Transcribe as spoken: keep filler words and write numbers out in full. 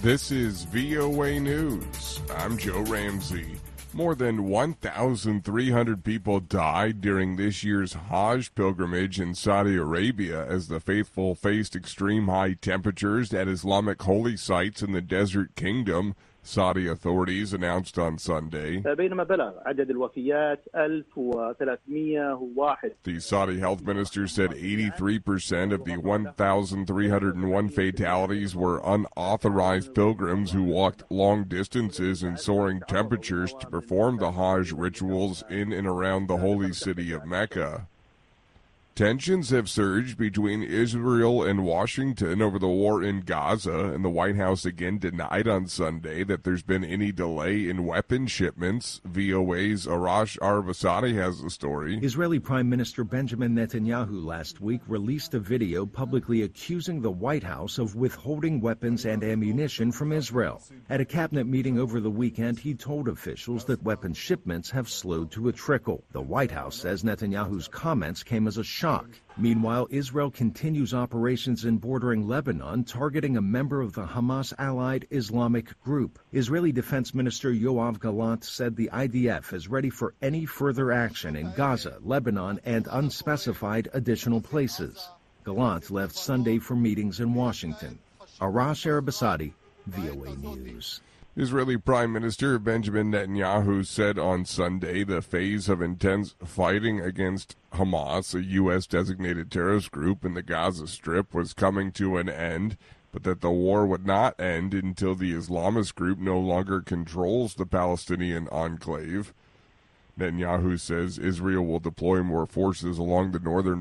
This is V O A News. I'm Joe Ramsey. More than one thousand three hundred people died during this year's Hajj pilgrimage in Saudi Arabia as the faithful faced extreme high temperatures at Islamic holy sites in the Desert Kingdom, Saudi authorities announced on Sunday. The Saudi health minister said eighty-three percent of the one thousand three hundred one fatalities were unauthorized pilgrims who walked long distances in soaring temperatures to perform the Hajj rituals in and around the holy city of Mecca. Tensions have surged between Israel and Washington over the war in Gaza, and the White House again denied on Sunday that there's been any delay in weapon shipments. V O A's Arash Arabasadi has the story. Israeli Prime Minister Benjamin Netanyahu last week released a video publicly accusing the White House of withholding weapons and ammunition from Israel. At a cabinet meeting over the weekend, he told officials that weapons shipments have slowed to a trickle. The White House says Netanyahu's comments came as a shock. Meanwhile, Israel continues operations in bordering Lebanon, targeting a member of the Hamas-allied Islamic group. Israeli Defense Minister Yoav Gallant said the I D F is ready for any further action in Gaza, Lebanon, and unspecified additional places. Gallant left Sunday for meetings in Washington. Arash Arabasadi, V O A News. Israeli Prime Minister Benjamin Netanyahu said on Sunday the phase of intense fighting against Hamas, a U S-designated terrorist group in the Gaza Strip, was coming to an end, but that the war would not end until the Islamist group no longer controls the Palestinian enclave. Netanyahu says Israel will deploy more forces along the northern